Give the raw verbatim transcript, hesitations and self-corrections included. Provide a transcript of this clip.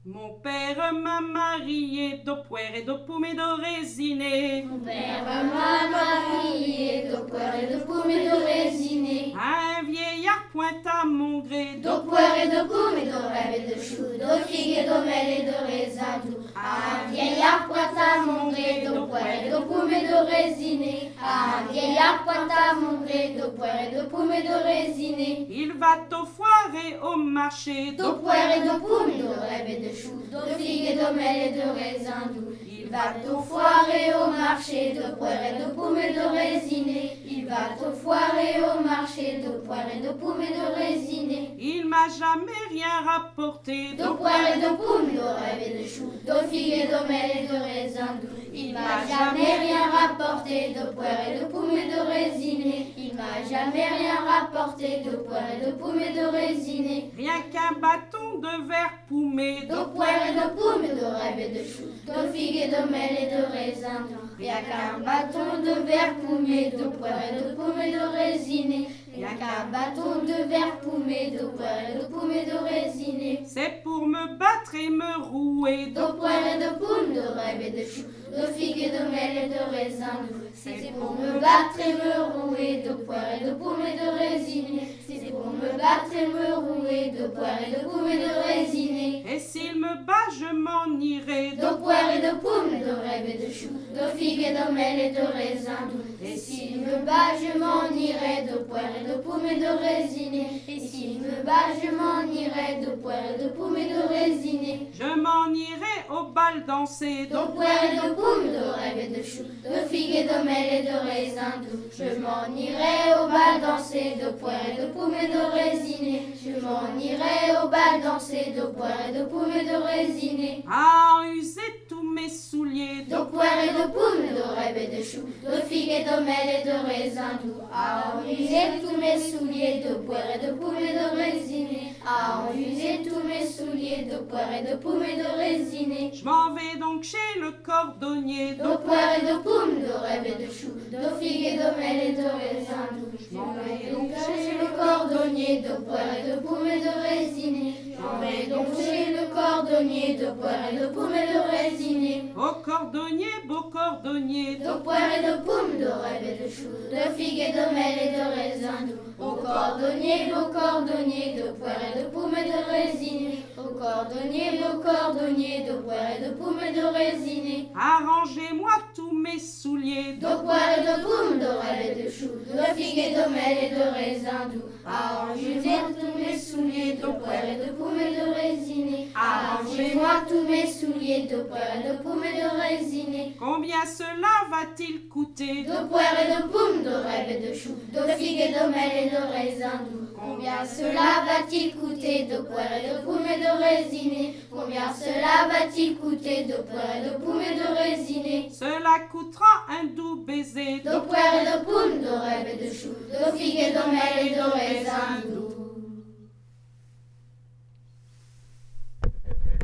Mon père m'a marié de poire et de pomme et de résiné. Mon père m'a marié de poire et de pomme et de résiné. Un vieillard pointe à mon gré De poire et de pomme et de rêve et de chou, de figues et de mêle et de raisin doux. Un vieillard pointe à mon gré de poire et de pomme et de résiné. Un vieillard pointe à mon gré de poire et de pomme et de résiné. Il va au foire et au marché. De poire et de pomme, de rêve et de chou, de figues et de mêle et de raisin doux. Il va au foire et au marché, de poire et de pomme et de résiné. Il va au foire et au marché, de poire et de pomme et de résiné. Il m'a jamais rien rapporté. De poire et de pomme, de rêve et de chou, de figues et de mêle et de raisin doux. Il m'a jamais rien rapporté, de poire et de pomme et de résiné. Il m'a jamais rien rapporté, de poire et de pomme et de résiné. Rien qu'un bâton de verre poumé. De poire et de pomme, de rêve et de chou, de figues et de mêle et de raisin doux. Rien qu'un bâton de verre poumé, de poire et de pomme et de résiné. Rien qu'un bâton de verre poumé, de poire et de pomme et de résiné. C'est pour me battre et me rouer. De poire et de pomme, de rêve et de chou, de figues et de mêle et de raisin doux. C'est pour me battre et me rouer, de poire et de pomme et de résiné. C'est pour me battre et me rouer, de poire et de pomme et de résiné. Et s'il me bat, je m'en irai. De poire et de pomme, de rêve et de chou, de figues et de mêle et de raisin doux. Et s'il me bat, je m'en irai, de poire et de pomme et de résiné. Et s'il me bat, je m'en irai, de poire et de pomme et de résiné. Je m'en irai au bal danser. De poire et de pomme, de rêve et de chou, de figues et de mêle et de raisin doux. Je m'en irai au bal danser, de poire et de pomme et de résiné. Je m'en irai au bal danser, de poire et de pomme et de résiné. À user tous mes souliers. De poire et de pomme, de rêve et de chou, de figues et de mêle et de raisin doux. À en user tous mes souliers, de poire et de pomme et de résiné. À en user tous mes souliers, de poire et de pomme et de résiné. Je m'en vais donc chez le cordonnier. De poire et de pomme, de rêve et de chou, de figues et de mêle et de raisin doux. Je m'en vais donc chez le cordonnier, de poire et de pomme et de résiné. Je m'en vais donc chez le cordonnier, de poire et de pomme et de résiné. Au cordonnier, beau cordonnier. De poire et de pomme, de rêve et de chou, de figues et de mêle et de raisin doux. Au cordonnier, beau cordonnier, de poire et de pomme et de résiné. Au cordonnier, beau cordonnier, de poire et de pomme et de résiné. Arrangez-moi tous mes souliers. De poire et de pomme, de rêve et de chou, de figues et de mêle et de raisin doux. Arrangez-moi tous mes souliers, de poire et de pomme et de résiné. Arrangez-moi tous mes souliers, de poire et de pomme et de résiné. Combien cela va-t-il coûter? De poire et de pomme, de rêve et de chou, de figues et de mêle et de raisin doux. Combien cela va-t-il coûter? De poire et de pomme et de résiné. Combien cela va-t-il coûter? De poire et de pomme et de résiné. Cela coûtera un doux baiser. De poire et de pomme, de rêve et de chou, de figues et de mêle et de raisin doux.